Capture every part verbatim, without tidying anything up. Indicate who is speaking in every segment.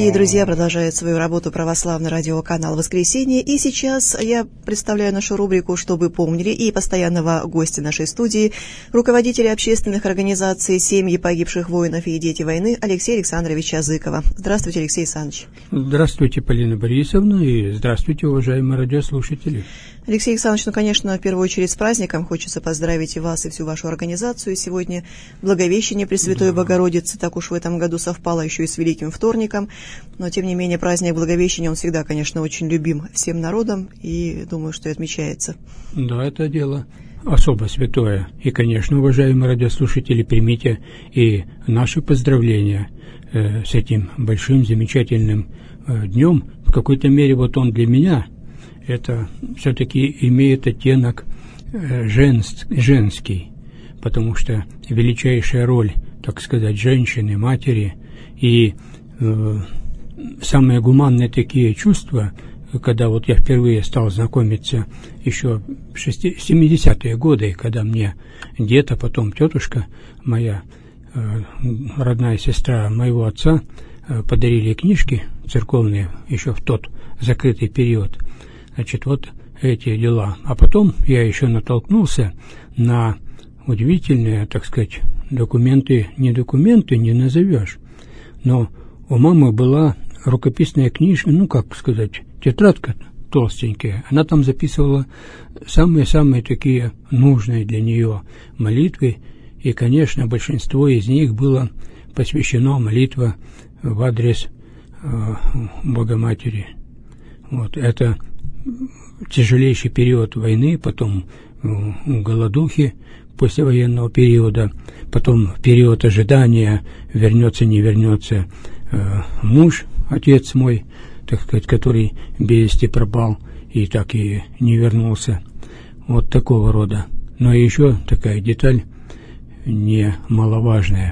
Speaker 1: Дорогие друзья, продолжает свою работу православный радиоканал «Воскресенье». И сейчас я представляю нашу рубрику «Что вы помнили» и постоянного гостя нашей студии, руководителя общественных организаций «Семьи погибших воинов и дети войны» Алексея Александровича Зыкова. Здравствуйте, Алексей Александрович.
Speaker 2: Здравствуйте, Полина Борисовна, и здравствуйте, уважаемые радиослушатели.
Speaker 1: Алексей Александрович, ну, конечно, в первую очередь с праздником хочется поздравить и вас, и всю вашу организацию. Сегодня Благовещение Пресвятой да. Богородицы, так уж в этом году совпало еще и с Великим Вторником. Но, тем не менее, праздник Благовещения, он всегда, конечно, очень любим всем народом, и думаю, что и отмечается.
Speaker 2: Да, это дело особо святое. И, конечно, уважаемые радиослушатели, примите и наши поздравления э, с этим большим, замечательным э, днем. В какой-то мере вот он для меня, это все-таки имеет оттенок э, женст, женский, потому что величайшая роль, так сказать, женщины, матери и э, самые гуманные такие чувства, когда вот я впервые стал знакомиться еще в семидесятые годы, когда мне дед, а потом тетушка моя, э, родная сестра моего отца, э, подарили книжки церковные еще в тот закрытый период. Значит, вот эти дела. А потом я еще натолкнулся на удивительные, так сказать, документы, не документы, не назовешь. Но у мамы была рукописная книжка, ну, как сказать, тетрадка толстенькая. Она там записывала самые-самые такие нужные для нее молитвы. И, конечно, большинство из них было посвящено молитва в адрес э, Богоматери. Вот это тяжелейший период войны, потом голодухи послевоенного периода, потом период ожидания, вернется, не вернется э, муж, отец мой, так сказать, который без вести пропал и так и не вернулся. Вот такого рода. Но еще такая деталь немаловажная.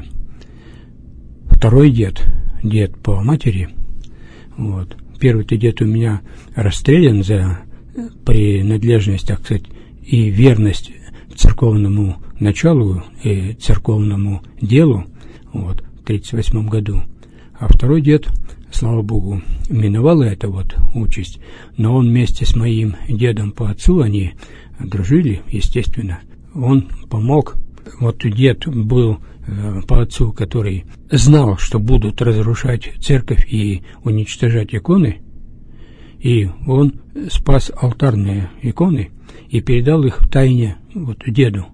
Speaker 2: Второй дед, дед по матери, вот. Первый-то дед у меня расстрелян за принадлежность, так сказать, и верность церковному началу и церковному делу, вот, в тридцать восьмом году. А второй дед, слава Богу, миновала эта вот участь, но он вместе с моим дедом по отцу, они дружили, естественно, он помог. Вот дед был по отцу, который знал, что будут разрушать церковь и уничтожать иконы, и он спас алтарные иконы и передал их в тайне вот деду.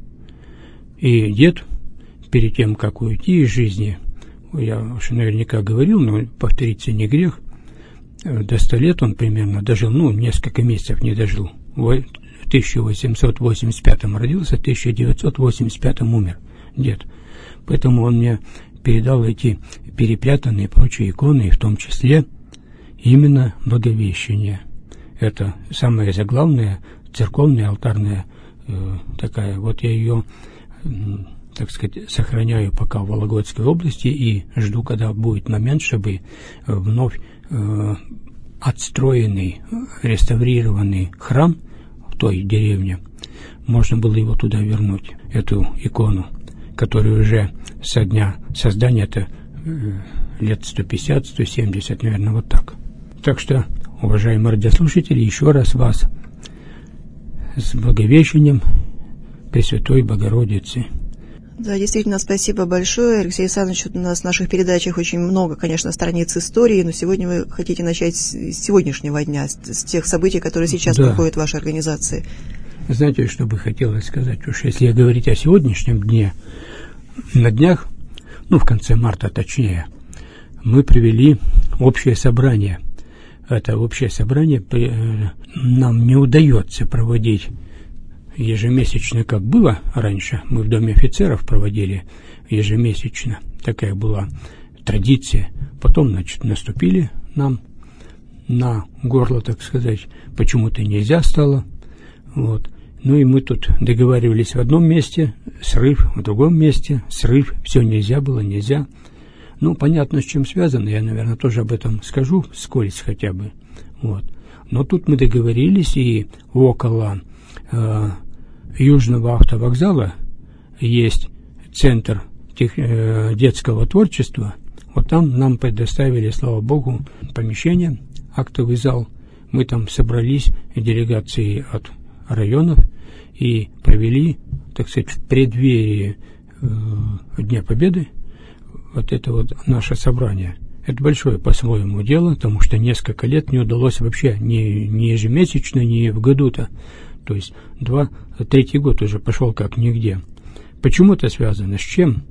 Speaker 2: И дед, перед тем, как уйти из жизни, я уж наверняка говорил, но повториться не грех, до ста лет он примерно дожил, ну, несколько месяцев не дожил. В тысяча восемьсот восемьдесят пятом родился, в тысяча девятьсот восемьдесят пятом умер дед. Поэтому он мне передал эти перепрятанные прочие иконы, в том числе именно Благовещение. Это самая заглавная церковная алтарная э, такая. Вот я ее, э, так сказать, сохраняю пока в Вологодской области и жду, когда будет момент, чтобы вновь э, отстроенный, реставрированный храм в той деревне, можно было его туда вернуть, эту икону, который уже со дня создания-то э, лет сто пятьдесят - сто семьдесят, наверное, вот так. Так что, уважаемые радиослушатели, еще раз вас с Благовещением Пресвятой Богородицы.
Speaker 1: Да, действительно, спасибо большое. Алексей Александрович, у нас в наших передачах очень много, конечно, страниц истории, но сегодня вы хотите начать с сегодняшнего дня, с тех событий, которые сейчас да. проходят в вашей организации.
Speaker 2: Знаете, что бы хотелось сказать? Уж если говорить о сегодняшнем дне, на днях, ну, в конце марта точнее, мы провели общее собрание. Это общее собрание нам не удается проводить ежемесячно, как было раньше. Мы в Доме офицеров проводили ежемесячно. Такая была традиция. Потом, значит, наступили нам на горло, так сказать. Почему-то нельзя стало. Вот. Ну и мы тут договаривались в одном месте, срыв, в другом месте, срыв. Все нельзя было, нельзя. Ну, понятно, с чем связано. Я, наверное, тоже об этом скажу, вскользь хотя бы. Вот. Но тут мы договорились, и около э, Южного автовокзала есть центр тех, э, детского творчества. Вот там нам предоставили, слава Богу, помещение, актовый зал. Мы там собрались делегации от районов и провели, так сказать, в преддверии э, Дня Победы вот это вот наше собрание. Это большое по-своему дело, потому что несколько лет не удалось вообще ни, ни ежемесячно, ни в году-то. То есть два, третий год уже пошел как нигде. Почему это связано? С чем?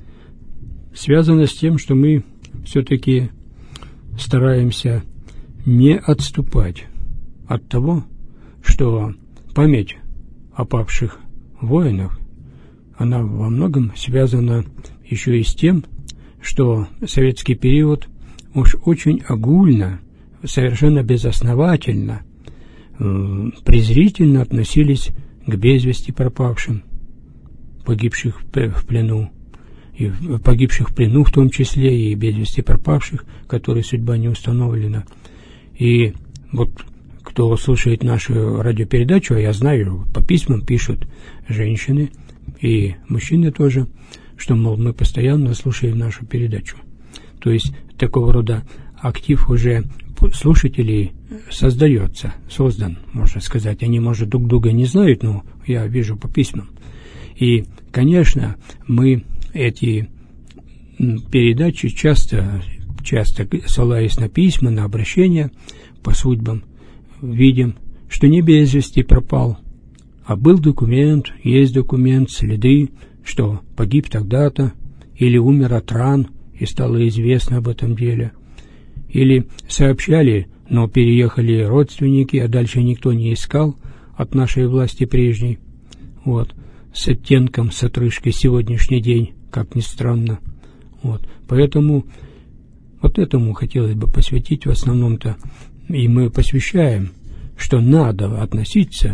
Speaker 2: Связано с тем, что мы все-таки стараемся не отступать от того, что память о павших воинах, она во многом связана еще и с тем, что советский период уж очень огульно, совершенно безосновательно, э, презрительно относились к без вести пропавшим, погибших в плену, и погибших в плену в том числе, и без вести пропавших, которые судьба не установлена. И вот кто слушает нашу радиопередачу, а я знаю, по письмам пишут женщины и мужчины тоже, что, мол, мы постоянно слушаем нашу передачу. То есть такого рода актив уже слушателей создается, создан, можно сказать. Они, может, друг друга не знают, но я вижу по письмам. И, конечно, мы эти передачи часто, часто ссылаясь на письма, на обращения по судьбам, видим, что не без вести пропал, а был документ, есть документ, следы, что погиб тогда-то, или умер от ран, и стало известно об этом деле, или сообщали, но переехали родственники, а дальше никто не искал от нашей власти прежней, вот, с оттенком, с отрыжкой сегодняшний день, как ни странно, вот, поэтому вот этому хотелось бы посвятить в основном-то, и мы посвящаем, что надо относиться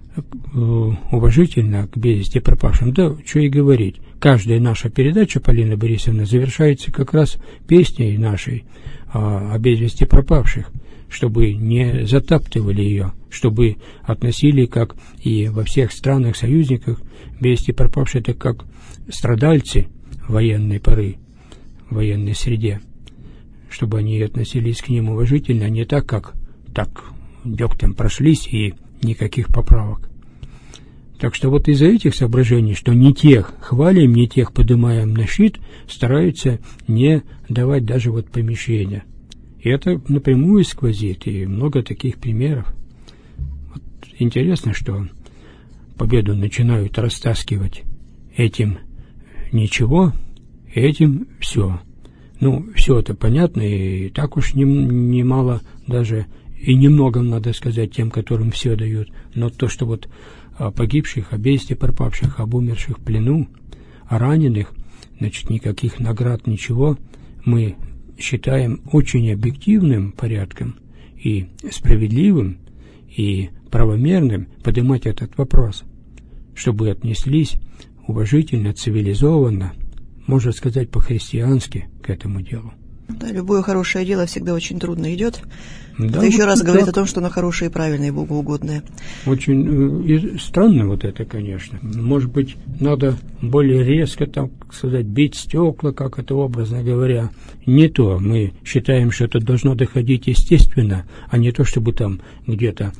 Speaker 2: уважительно к без вести пропавшим. Да, что и говорить. Каждая наша передача, Полина Борисовна, завершается как раз песней нашей о, о без вести пропавших, чтобы не затаптывали ее, чтобы относили, как и во всех странах-союзниках, без вести пропавшие, это как страдальцы военной поры, в военной среде, чтобы они относились к ним уважительно, а не так, как так дегтем прошлись и никаких поправок. Так что вот из-за этих соображений, что не тех хвалим, не тех поднимаем на щит, стараются не давать даже вот помещения. И это напрямую сквозит, и много таких примеров. Вот интересно, что победу начинают растаскивать этим ничего, этим все. Ну, все это понятно, и так уж немало даже, и немного, надо сказать, тем, которым все дают. Но то, что вот о погибших, о без вести пропавших, об умерших в плену, о раненых, значит, никаких наград, ничего, мы считаем очень объективным порядком и справедливым, и правомерным поднимать этот вопрос, чтобы отнеслись уважительно, цивилизованно, можно сказать, по-христиански к этому делу.
Speaker 1: Да, любое хорошее дело всегда очень трудно идет.
Speaker 2: Да,
Speaker 1: это
Speaker 2: вот
Speaker 1: еще раз
Speaker 2: так.
Speaker 1: Говорит о том, что оно хорошее и правильное, и богоугодное.
Speaker 2: Очень э, странно вот это, конечно. Может быть, надо более резко, так сказать, бить стекла, как это образно говоря. Не то. Мы считаем, что это должно доходить естественно, а не то, чтобы там где-то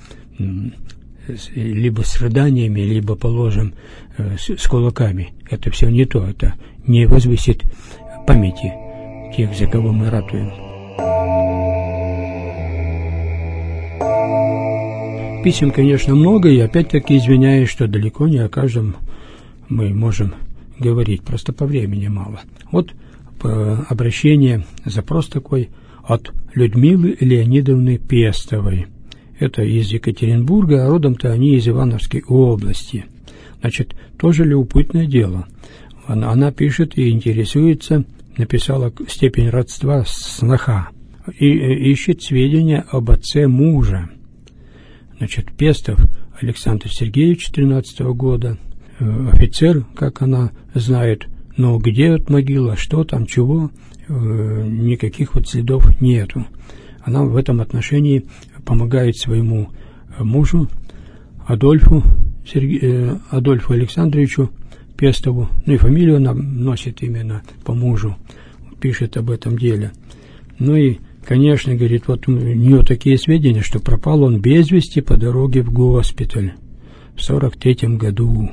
Speaker 2: либо с рыданиями, либо, положим, э, с, с кулаками. Это все не то. Это не возвысит памяти тех, за кого мы ратуем. Писем, конечно, много, и опять-таки извиняюсь, что далеко не о каждом мы можем говорить, просто по времени мало. Вот обращение, запрос такой от Людмилы Леонидовны Пестовой. Это из Екатеринбурга, а родом-то они из Ивановской области. Значит, тоже любопытное дело. Она, она пишет и интересуется, написала степень родства сноха, и, и ищет сведения об отце мужа. Значит, Пестов Александр Сергеевич тринадцатого года, э, офицер, как она знает, но где вот могила, что там, чего, э, никаких вот следов нету. Она в этом отношении помогает своему мужу Адольфу, Серге, э, Адольфу Александровичу Пестову, ну и фамилию она носит именно по мужу, пишет об этом деле. Ну и, конечно, говорит, вот у нее такие сведения, что пропал он без вести по дороге в госпиталь в сорок третьем году.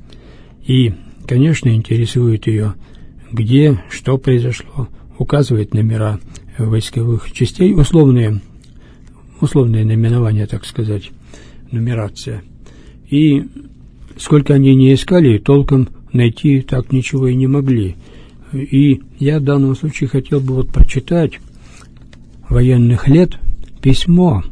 Speaker 2: И, конечно, интересует ее, где, что произошло, указывает номера войсковых частей, условные, условные наименования, так сказать, нумерация. И сколько они не искали, толком найти так ничего и не могли. И я в данном случае хотел бы вот прочитать военных лет письмо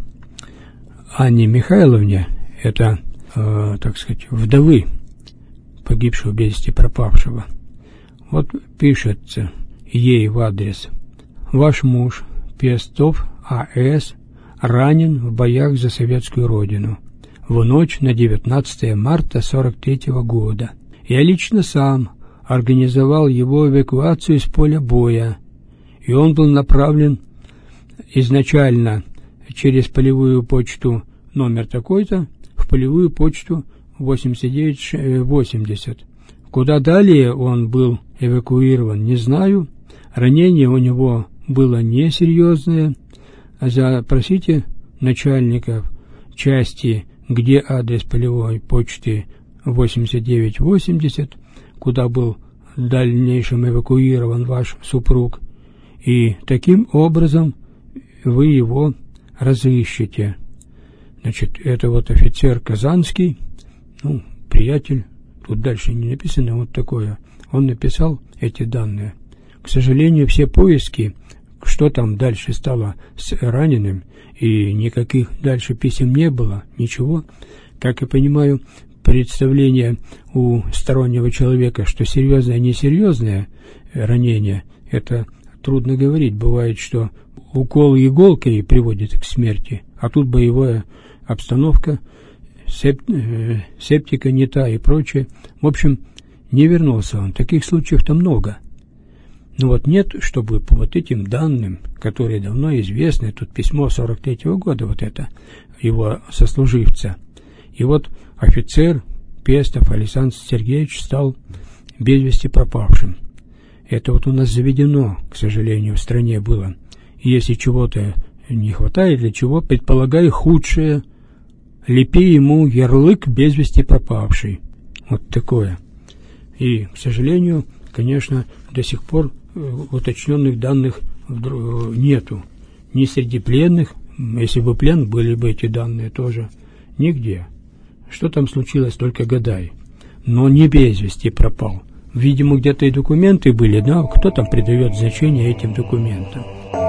Speaker 2: Анне Михайловне, это, э, так сказать, вдовы погибшего без вести пропавшего. Вот пишется ей в адрес: «Ваш муж, Пестов А С, ранен в боях за советскую родину в ночь на девятнадцатое марта сорок третьего года. Я лично сам организовал его эвакуацию из поля боя, и он был направлен изначально через полевую почту номер такой-то в полевую почту восемьдесят девять восемьдесят. Куда далее он был эвакуирован, не знаю. Ранение у него было несерьезное. Запросите начальников части, где адрес полевой почты восемьдесят девять восемьдесят, куда был в дальнейшем эвакуирован ваш супруг, и таким образом вы его разыщете». Значит, это вот офицер Казанский, ну, приятель, тут дальше не написано, вот такое. Он написал эти данные. К сожалению, все поиски, что там дальше стало с раненым, и никаких дальше писем не было, ничего. Как я понимаю, представление у стороннего человека, что серьезное, несерьезное ранение, это трудно говорить. Бывает, что укол иголкой приводит к смерти, а тут боевая обстановка, сеп, э, септика не та и прочее. В общем, не вернулся он. Таких случаев-то много. Но вот нет, чтобы по вот этим данным, которые давно известны, тут письмо сорок третьего года, вот это, его сослуживца. И вот офицер Пестов Александр Сергеевич стал без вести пропавшим. Это вот у нас заведено, к сожалению, в стране было. И если чего-то не хватает, для чего, предполагаю, худшее, лепи ему ярлык без вести пропавший. Вот такое. И, к сожалению, конечно, до сих пор уточненных данных нету. Ни среди пленных, если бы плен, были бы эти данные тоже, нигде. Что там случилось, только гадай. Но не без вести пропал. Видимо, где-то и документы были, да, кто там придает значение этим документам.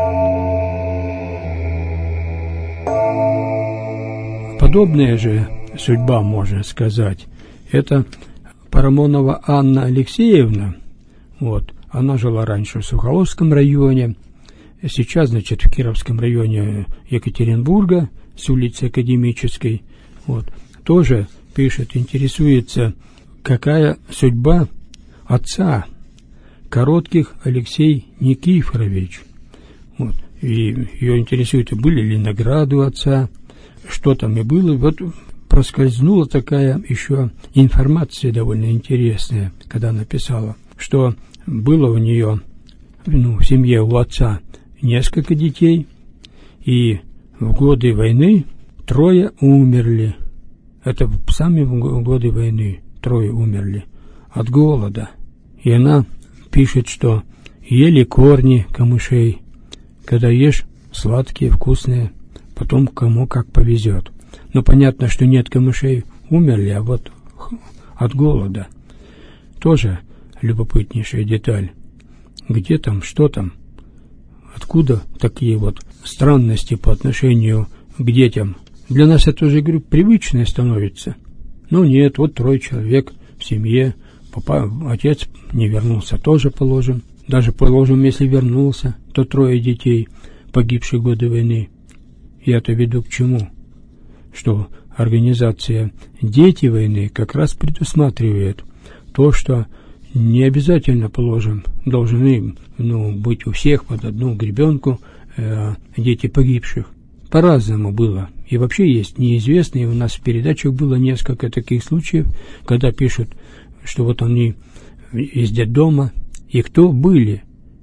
Speaker 2: Подобная же судьба, можно сказать, это Парамонова Анна Алексеевна. Вот, она жила раньше в Сухоловском районе, сейчас, значит, в Кировском районе Екатеринбурга, с улицы Академической. Вот, тоже пишет, интересуется, какая судьба отца Коротких Алексей Никифорович. Вот, и ее интересует, были ли награды у отца, что там и было. Вот проскользнула такая еще информация довольно интересная, когда она писала, что было у нее, ну, в семье у отца несколько детей, и в годы войны трое умерли. Это в сами годы войны трое умерли от голода. И она пишет, что ели корни камышей, когда ешь сладкие, вкусные, потом кому как повезет. Но понятно, что нет камышей, умерли, а вот от голода. Тоже любопытнейшая деталь. Где там, что там, откуда такие вот странности по отношению к детям. Для нас это уже, говорю, привычное становится. Но нет, вот трое человек в семье, папа, отец не вернулся, тоже положим. Даже положим, если вернулся, то трое детей, погибших в годы войны. Я-то веду к чему? Что организация «Дети войны» как раз предусматривает то, что не обязательно, положим, должны, ну, быть у всех под одну гребенку э, дети погибших. По-разному было. И вообще есть неизвестные, у нас в передачах было несколько таких случаев, когда пишут, что вот они из детдома, и кто были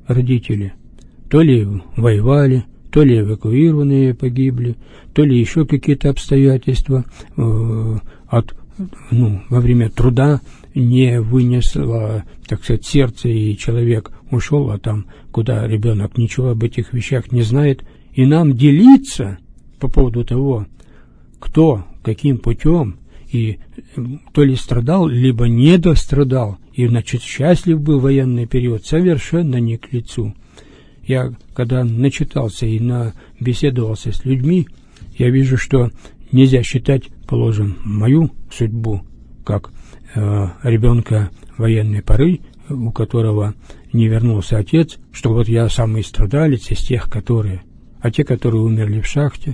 Speaker 2: родители то ли воевали, то ли эвакуированные погибли, то ли еще какие-то обстоятельства э, от, ну, во время труда не вынесло, так сказать, сердце, и человек ушел, а там, куда ребенок ничего об этих вещах не знает. И нам делиться по поводу того, кто, каким путем, и то ли страдал, либо не дострадал, и, значит, счастлив был военный период, совершенно не к лицу. Я, когда начитался и набеседовался с людьми, я вижу, что нельзя считать, положим, мою судьбу как э, ребенка военной поры, у которого не вернулся отец, что вот я самый страдалец из тех, которые... А те, которые умерли в шахте,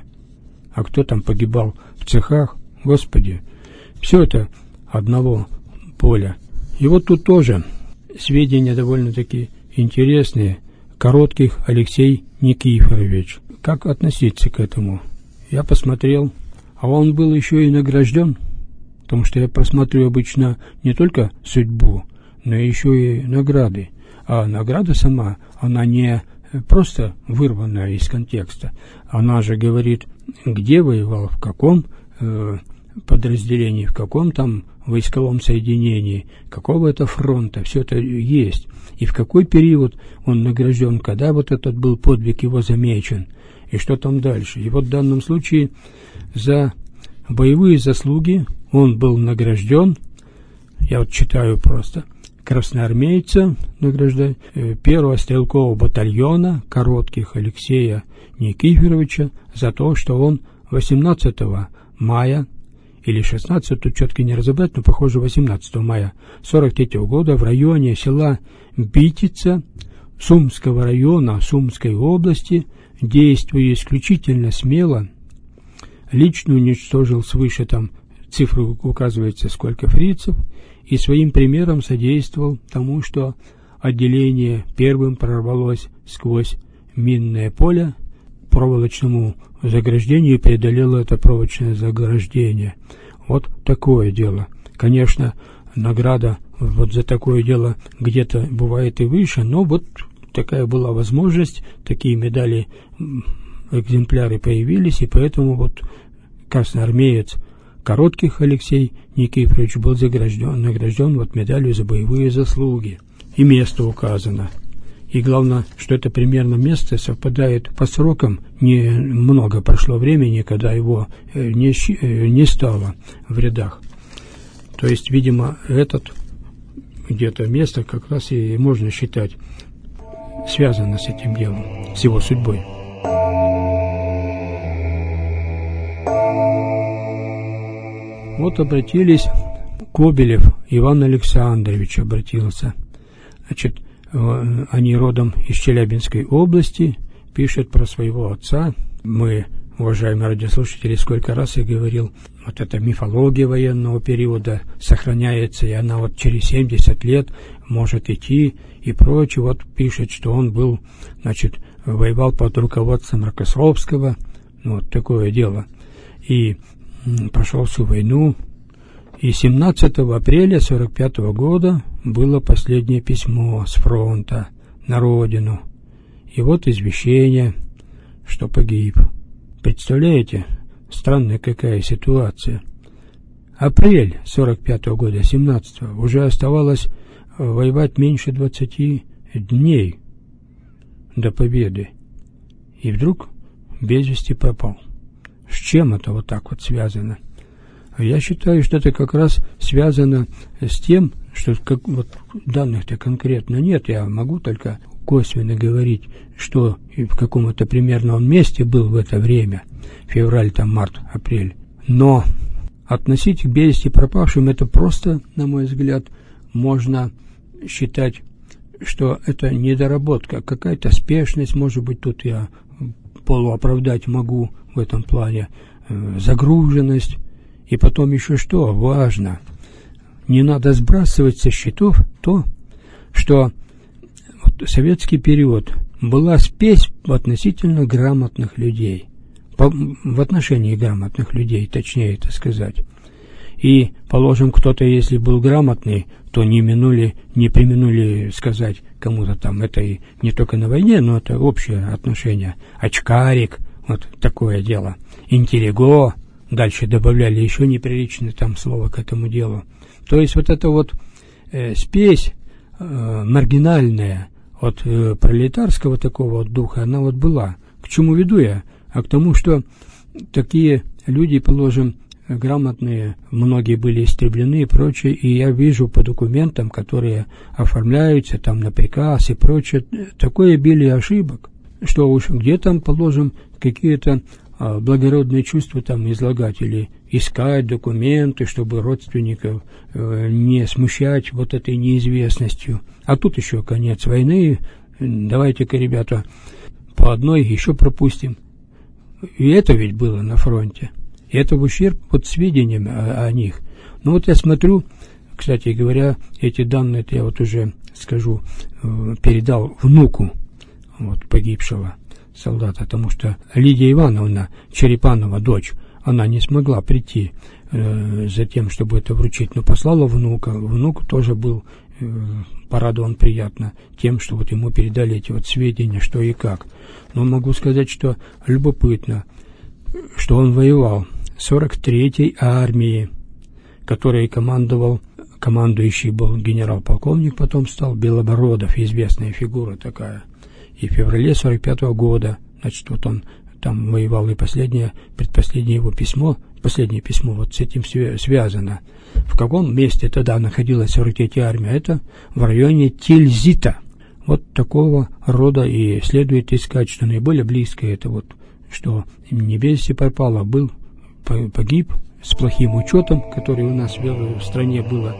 Speaker 2: а кто там погибал в цехах, Господи, все это одного поля. И вот тут тоже сведения довольно-таки интересные. Коротких Алексей Никифорович. Как относиться к этому? Я посмотрел, а он был еще и награжден, потому что я просматриваю обычно не только судьбу, но еще и награды. А награда сама, она не просто вырванная из контекста. Она же говорит, где воевал, в каком э, подразделении, в каком там войсковом соединении, какого это фронта, все это есть. И в какой период он награжден, когда вот этот был подвиг его замечен, и что там дальше. И вот в данном случае за боевые заслуги он был награжден, я вот читаю просто, красноармейца награждают, первого стрелкового батальона Коротких Алексея Никифоровича за то, что он восемнадцатого мая или шестнадцатого, четко не разобрать, но, похоже, восемнадцатого мая сорок третьего года в районе села Битица Сумского района Сумской области, действуя исключительно смело, лично уничтожил свыше, там цифры указывается, сколько фрицев, и своим примером содействовал тому, что отделение первым прорвалось сквозь минное поле проволочному заграждению и преодолело это проволочное заграждение. Вот такое дело. Конечно, награда вот за такое дело где-то бывает и выше, но вот такая была возможность, такие медали, экземпляры появились, и поэтому вот красноармеец Коротких Алексей Никифорович был загражден, награжден вот медалью за боевые заслуги. И место указано. И главное, что это примерно место совпадает по срокам. Не много прошло времени, когда его не, не стало в рядах. То есть, видимо, этот где-то место как раз и можно считать связано с этим делом, с его судьбой. Вот обратились, Кобелев Иван Александрович обратился. Значит, они родом из Челябинской области, пишет про своего отца. Мы, уважаемые радиослушатели, сколько раз я говорил, вот эта мифология военного периода сохраняется, и она вот через семьдесят лет может идти и прочее. Вот пишет, что он был, значит, воевал под руководством Рокоссовского, ну, вот такое дело, и прошел всю войну. И семнадцатого апреля сорок пятого года было последнее письмо с фронта на родину. И вот извещение, что погиб. Представляете, странная какая ситуация. Апрель сорок пятого года, семнадцатого, уже оставалось воевать меньше двадцати дней до победы. И вдруг без вести пропал. С чем это вот так вот связано? Я считаю, что это как раз связано с тем, что как, вот, данных-то конкретно нет. Я могу только косвенно говорить, что и в каком-то примерном месте был в это время, февраль, там, март, апрель. Но относить к без вести пропавшим, это просто, на мой взгляд, можно считать, что это недоработка, какая-то спешность, может быть, тут я полуоправдать могу в этом плане, э, загруженность. И потом еще что важно, не надо сбрасывать со счетов то, что вот советский период была спесь в относительно грамотных людей, по, в отношении грамотных людей, точнее это сказать. И, положим, кто-то, если был грамотный, то не минули, не преминули сказать кому-то там, это и не только на войне, но это общее отношение. Очкарик, вот такое дело. Интеллиго, дальше добавляли еще неприличное там слово к этому делу. То есть вот эта вот э, спесь э, маргинальная от э, пролетарского такого вот духа, она вот была. К чему веду я? А к тому, что такие люди, положим, грамотные, многие были истреблены и прочее, и я вижу по документам, которые оформляются там на приказ и прочее, такое обилие ошибок, что уж где там, положим, какие-то а, благородные чувства там излагать или искать документы, чтобы родственников э, не смущать вот этой неизвестностью. А тут еще конец войны, давайте-ка, ребята, по одной еще пропустим. И это ведь было на фронте. И это в ущерб под сведениям о, о них. Ну вот я смотрю, кстати говоря, эти данные, я вот уже скажу, передал внуку вот, погибшего солдата, потому что Лидия Ивановна Черепанова, дочь, она не смогла прийти э, за тем, чтобы это вручить, но послала внука. Внук тоже был э, порадован приятно тем, что вот ему передали эти вот сведения, что и как. Но могу сказать, что любопытно, что он воевал в сорок третьей армии, которой командовал, командующий был генерал-полковник, потом стал Белобородов, известная фигура такая. И в феврале сорок пятого года, значит, вот он там воевал, и последнее, предпоследнее его письмо, последнее письмо вот с этим связано. В каком месте тогда находилась сорок третья армия? Это в районе Тильзита. Вот такого рода и следует искать, что наиболее близкое, это вот, что не без вести пропал, а был, погиб с плохим учетом, который у нас в стране было.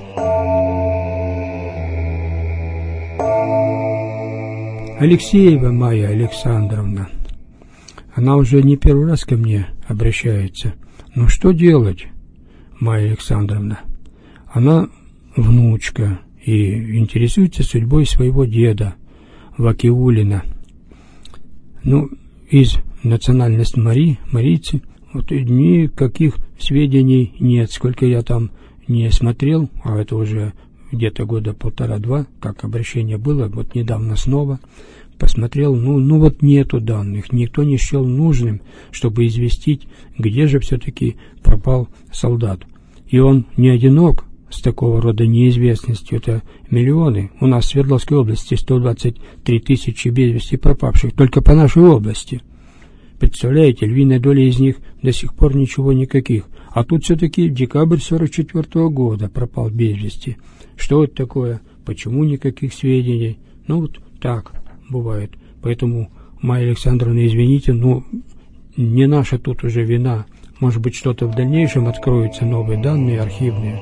Speaker 2: Алексеева Майя Александровна, она уже не первый раз ко мне обращается. Ну что делать, Майя Александровна? Она внучка и интересуется судьбой своего деда Вакиулина. Ну, из национальности Мари, марийцы, вот никаких сведений нет, сколько я там не смотрел, а это уже где-то года полтора-два, как обращение было, вот недавно снова посмотрел, ну, ну вот нету данных, никто не счел нужным, чтобы известить, где же все-таки пропал солдат. И он не одинок с такого рода неизвестностью, это миллионы. У нас в Свердловской области сто двадцать три тысячи без вести пропавших, только по нашей области. Представляете, львиная доля из них до сих пор ничего никаких. А тут все-таки декабрь сорок четвёртого года пропал без вести. Что это такое? Почему никаких сведений? Ну вот так бывает. Поэтому, Майя Александровна, извините, но не наша тут уже вина. Может быть, что-то в дальнейшем откроются новые данные архивные.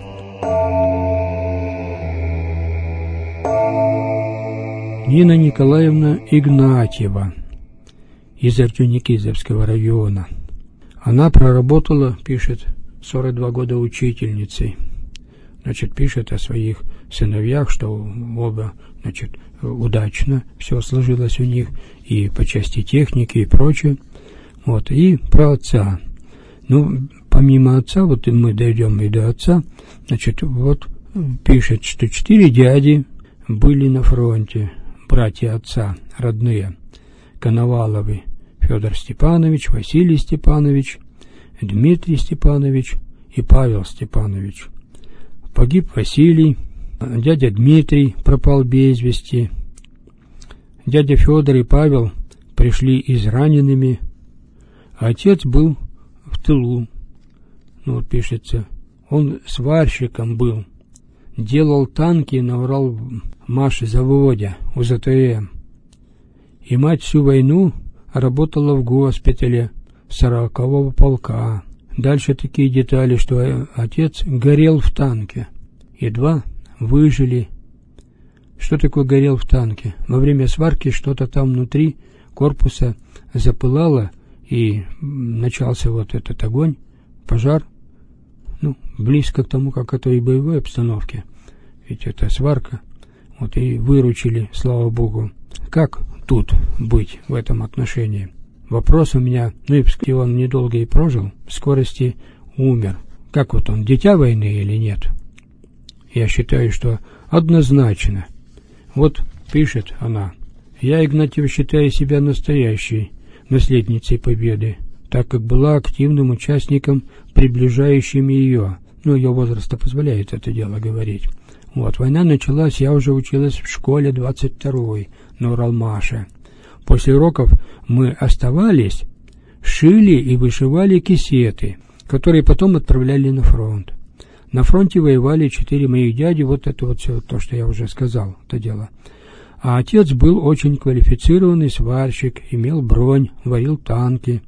Speaker 2: Нина Николаевна Игнатьева из Артюникизовского района. Она проработала, пишет, сорок два года учительницей. Значит, пишет о своих сыновьях, что оба, значит, удачно все сложилось у них, и по части техники, и прочее. Вот, и про отца. Ну, помимо отца, вот мы дойдем и до отца, значит, вот пишет, что четыре дяди были на фронте, братья отца, родные, Коноваловы, Федор Степанович, Василий Степанович, Дмитрий Степанович и Павел Степанович. Погиб Василий, дядя Дмитрий пропал без вести, дядя Федор и Павел пришли израненными, а отец был в тылу. Ну вот пишется, он сварщиком был, делал танки на Урал-Маш-заводе у зэ тэ эм. И мать всю войну работала в госпитале сорокового полка. Дальше такие детали, что отец горел в танке. Едва выжили. Что такое горел в танке? Во время сварки что-то там внутри корпуса запылало, и начался вот этот огонь, пожар. Ну, близко к тому, как это и в боевой обстановке. Ведь это сварка. Вот и выручили, слава Богу. Как тут быть в этом отношении? Вопрос у меня, ну и он недолго и прожил, в скорости умер, как вот он, дитя войны или нет? Я считаю, что однозначно. Вот пишет она: «Я, Игнатьева, считаю себя настоящей наследницей Победы, так как была активным участником, приближающим ее». Ну, ее возраст позволяет это дело говорить. Вот, война началась, я уже училась в школе двадцать второй на Уралмаше. После уроков мы оставались, шили и вышивали кисеты, которые потом отправляли на фронт. На фронте воевали четыре моих дяди, вот это вот все то, что я уже сказал, это дело. А отец был очень квалифицированный сварщик, имел бронь, варил танки.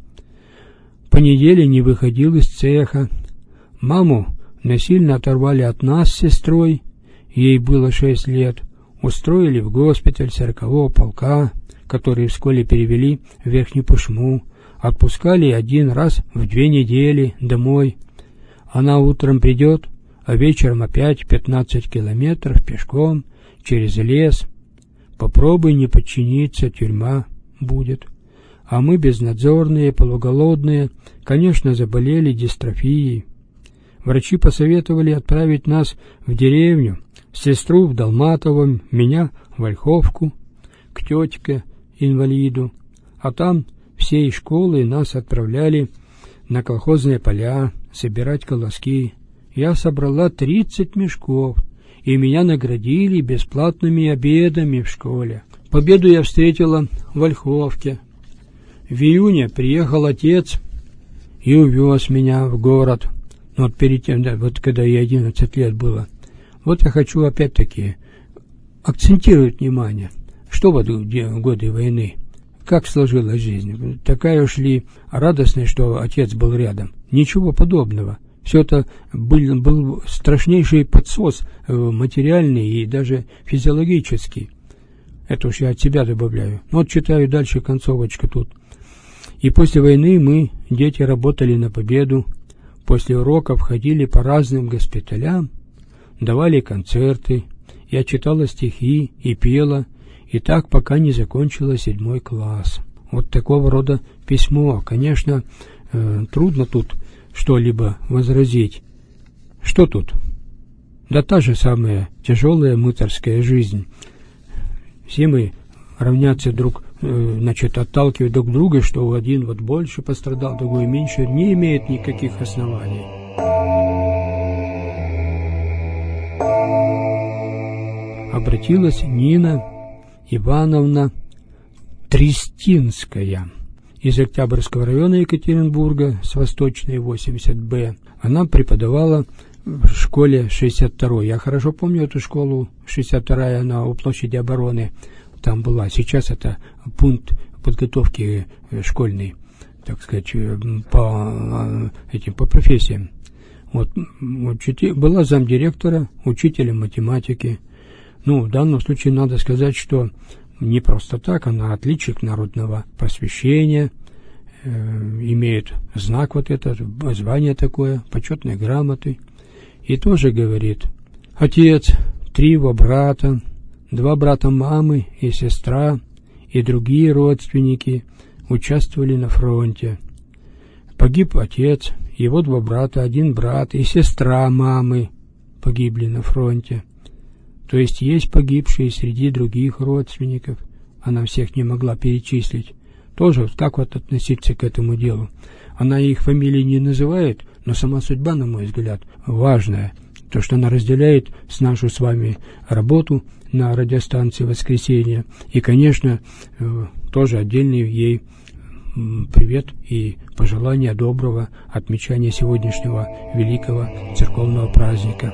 Speaker 2: По неделе не выходил из цеха. Маму насильно оторвали от нас с сестрой, ей было шесть лет, устроили в госпиталь сорокового полка, который в школе перевели в Верхнюю Пышму, отпускали один раз в две недели домой. Она утром придет, а вечером опять пятнадцать километров пешком через лес. Попробуй не подчиниться, тюрьма будет. А мы безнадзорные, полуголодные, конечно, заболели дистрофией. Врачи посоветовали отправить нас в деревню, сестру в Долматово, меня в Ольховку, к тетке-инвалиду. А там всей школы нас отправляли на колхозные поля собирать колоски. Я собрала тридцать мешков, и меня наградили бесплатными обедами в школе. Победу я встретила в Ольховке. В июне приехал отец и увез меня в город. Вот перед тем, да, вот когда ей одиннадцать лет было. Вот я хочу опять-таки акцентировать внимание, что в годы войны, как сложилась жизнь. Такая уж ли радостная, что отец был рядом? Ничего подобного. Все это был, был страшнейший подсос материальный и даже физиологический. Это уж я от себя добавляю. Вот читаю дальше концовочку тут. И после войны мы, дети, работали на победу. После уроков ходили по разным госпиталям, давали концерты. Я читала стихи и пела, и так пока не закончила седьмой класс. Вот такого рода письмо. Конечно, э, трудно тут что-либо возразить. Что тут? Да та же самая тяжелая мытарская жизнь. Все мы равняться друг, э, значит, отталкивать друг друга, что один вот больше пострадал, другой меньше, не имеет никаких оснований. Обратилась Нина Ивановна Трестинская из Октябрьского района Екатеринбурга, с Восточной восемьдесят Б. Она преподавала в школе шестьдесят второй. Я хорошо помню эту школу. шестьдесят вторая, она у площади Обороны там была. Сейчас это пункт подготовки школьный, так сказать, по этим, по профессиям. Вот, была замдиректора, учителем математики. Ну, в данном случае надо сказать, что не просто так, она отличник народного просвещения, э, имеет знак вот этот, звание такое, почетные грамоты. И тоже говорит: отец, три его брата, два брата мамы и сестра, и другие родственники участвовали на фронте. Погиб отец, его два брата, один брат и сестра мамы погибли на фронте. То есть есть погибшие среди других родственников, она всех не могла перечислить. Тоже как вот относиться к этому делу? Она их фамилии не называет, но сама судьба, на мой взгляд, важная. То, что она разделяет с нашу с вами работу на радиостанции «Воскресенье». И, конечно, тоже отдельный ей привет и пожелания доброго отмечания сегодняшнего великого церковного праздника.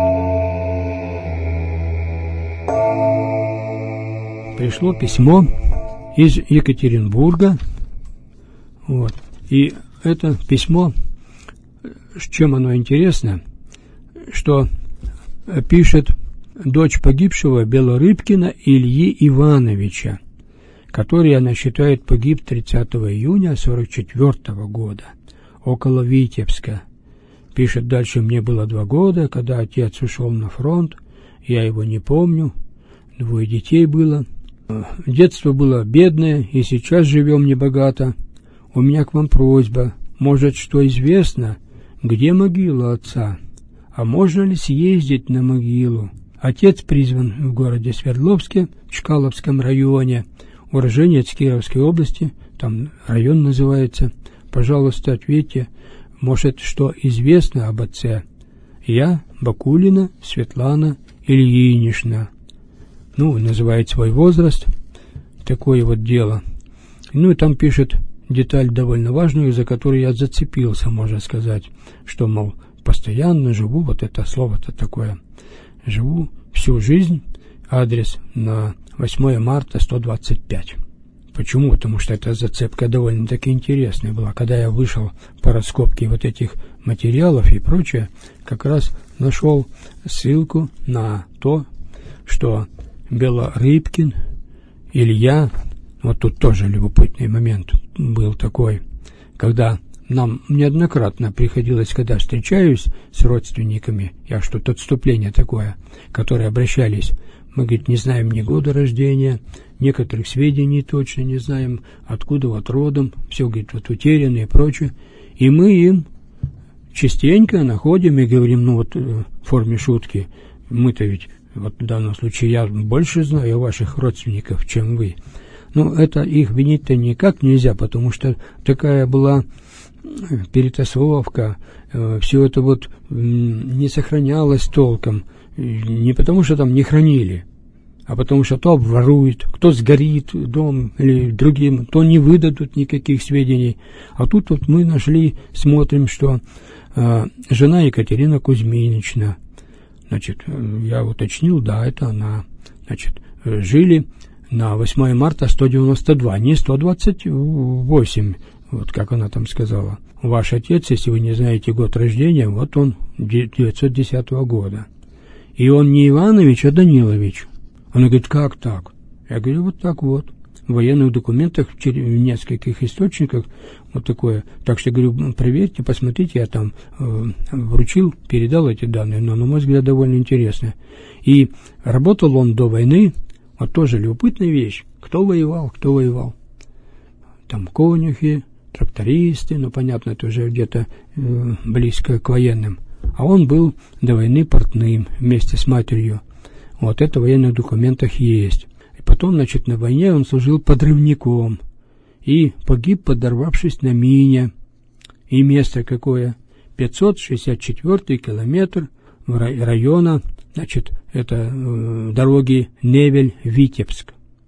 Speaker 2: Пришло письмо из Екатеринбурга. Вот. И это письмо, чем оно интересно, что пишет дочь погибшего Белорыбкина Ильи Ивановича, который, она считает, погиб тридцатого июня сорок четвёртого года около Витебска. Пишет дальше: мне было два года, когда отец ушел на фронт, я его не помню, двое детей было. Детство было бедное, и сейчас живем небогато. У меня к вам просьба, может, что известно, где могила отца? А можно ли съездить на могилу? Отец призван в городе Свердловске, в Чкаловском районе, уроженец Кировской области, там район называется. Пожалуйста, ответьте, может, что известно об отце? Я, Бакулина Светлана Ильинична. Ну, называет свой возраст, такое вот дело. Ну, и там пишет деталь довольно важную, за которую я зацепился, можно сказать, что, мол, постоянно живу, вот это слово-то такое, живу всю жизнь, адрес на восьмое марта сто двадцать пять. Почему? Потому что эта зацепка довольно-таки интересная была. Когда я вышел по раскопке вот этих материалов и прочее, как раз нашел ссылку на то, что Белорыбкин Илья, вот тут тоже любопытный момент был такой, когда нам неоднократно приходилось, когда встречаюсь с родственниками, я что-то отступление такое, которые обращались, мы, говорит, не знаем ни года рождения, некоторых сведений точно не знаем, откуда вот родом, все, говорит, вот утеряно и прочее, и мы им частенько находим и говорим, ну вот в форме шутки, мы-то ведь, вот в данном случае я больше знаю ваших родственников, чем вы. Но это их винить-то никак нельзя, потому что такая была перетасовка, все это вот не сохранялось толком, не потому что там не хранили, а потому что то обворуют, кто сгорит дом или другим, то не выдадут никаких сведений. А тут вот мы нашли, смотрим, что э, жена Екатерина Кузьминична, значит, я уточнил, да, это она, значит, жили на восьмое марта сто девяносто два, не сто двадцать восемь, вот как она там сказала. Ваш отец, если вы не знаете год рождения, вот он девятьсот десятого года. И он не Иванович, а Данилович. Она говорит, как так? Я говорю, вот так вот. В военных документах, в нескольких источниках, вот такое. Так что, говорю, проверьте, посмотрите, я там э, вручил, передал эти данные, но, на мой взгляд, довольно интересно. И работал он до войны, вот тоже любопытная вещь. Кто воевал, кто воевал. Там конюхи, трактористы, ну, понятно, это уже где-то э, близко к военным. А он был до войны портным вместе с матерью. Вот это в военных документах есть. И потом, значит, на войне он служил подрывником. И погиб, подорвавшись на мине. И место какое? пятьсот шестьдесят четвёртый километр района, значит, это э, дороги Невель-Витебск.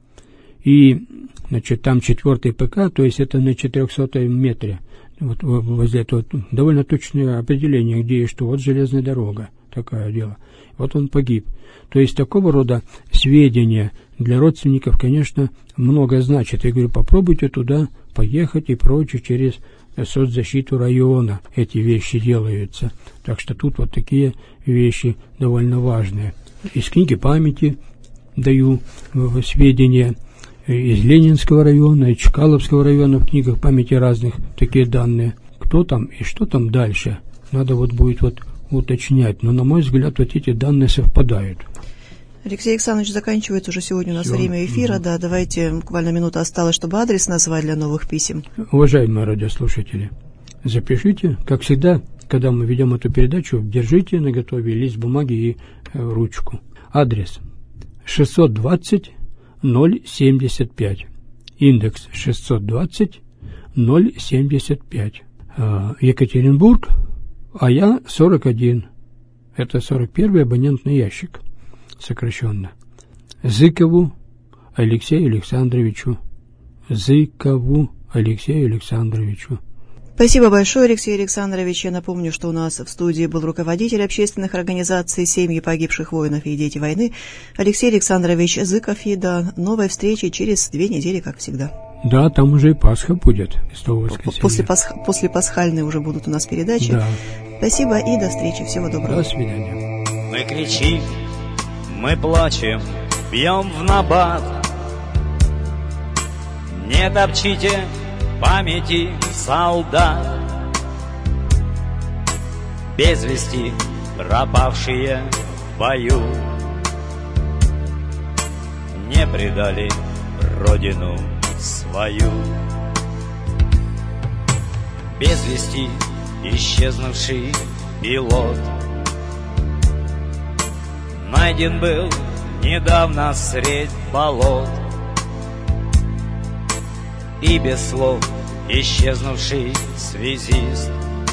Speaker 2: И, значит, там четвертый ПК, то есть это на четырехсотом метре. Вот возле этого довольно точное определение, где и что. Вот железная дорога, такое дело. Вот он погиб. То есть такого рода сведения для родственников, конечно, много значит. Я говорю, попробуйте туда поехать и прочее, через соцзащиту района эти вещи делаются. Так что тут вот такие вещи довольно важные. Из книги памяти даю сведения, из Ленинского района, из Чкаловского района в книгах памяти разных такие данные. Кто там и что там дальше, надо вот будет вот уточнять. Но, на мой взгляд, вот эти данные совпадают.
Speaker 1: Алексей Александрович, заканчивается уже сегодня у нас Все. время эфира. Угу. Да, давайте, буквально минута осталась, чтобы адрес назвать для новых писем.
Speaker 2: Уважаемые радиослушатели, запишите, как всегда, когда мы ведем эту передачу, держите наготове лист бумаги и э, ручку. Адрес шестьсот двадцать ноль семьдесят пять. Индекс шестьсот двадцать ноль семьдесят пять. Э, Екатеринбург, а я сорок один. Это сорок первый абонентный ящик. Сокращенно. Зыкову Алексею Александровичу. Зыкову Алексею Александровичу.
Speaker 1: Спасибо большое, Алексей Александрович. Я напомню, что у нас в студии был руководитель общественных организаций «Семьи погибших воинов и дети войны» Алексей Александрович Зыков. И до новой встречи через две недели, как всегда.
Speaker 2: Да, там уже и Пасха будет.
Speaker 1: После, пасх... После пасхальной уже будут у нас передачи.
Speaker 2: Да.
Speaker 1: Спасибо и до встречи. Всего доброго.
Speaker 2: До свидания.
Speaker 3: Мы кричим, мы плачем, бьем в набат. Не топчите памяти солдат, без вести пропавшие в бою, не предали родину свою. Без вести исчезнувший пилот. Найден был недавно средь болот, и без слов исчезнувший связист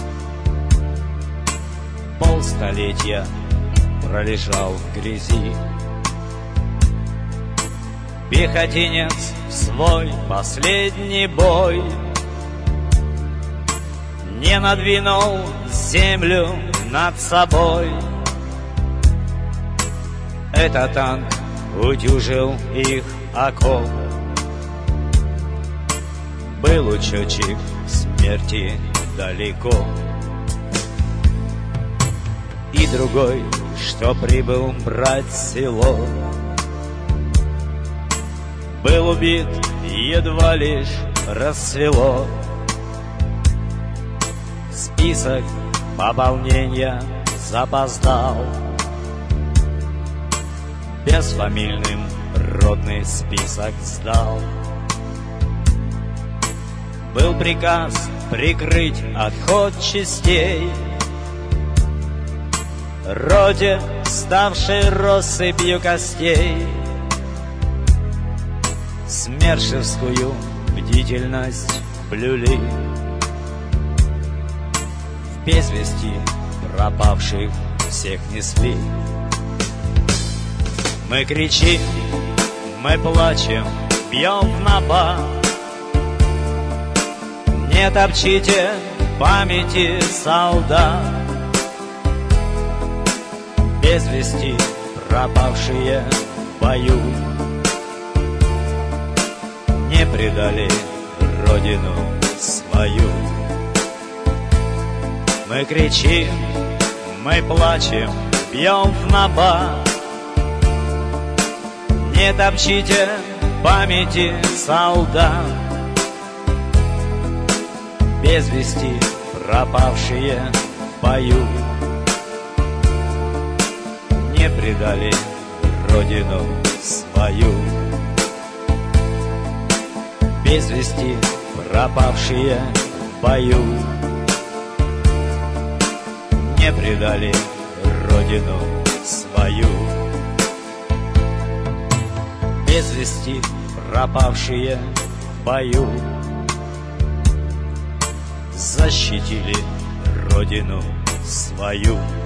Speaker 3: полстолетия пролежал в грязи. Пехотинец в свой последний бой не надвинул землю над собой. Этот танк утюжил их окоп. Был учетчик смерти далеко. И другой, что прибыл брать село, был убит, едва лишь рассвело. Список пополнения запоздал, безфамильным ротный список сдал. Был приказ прикрыть отход частей, роте, ставшей россыпью костей. Смершевскую бдительность блюли, в без вести пропавших всех несли. Мы кричим, мы плачем, бьем в набат. Не топчите памяти солдат, без вести пропавшие в бою не предали родину свою. Мы кричим, мы плачем, бьем в набат. Не топчите памяти солдат, без вести пропавшие в бою не предали родину свою. Без вести пропавшие в бою не предали родину свою. Без вести пропавшие в бою защитили родину свою.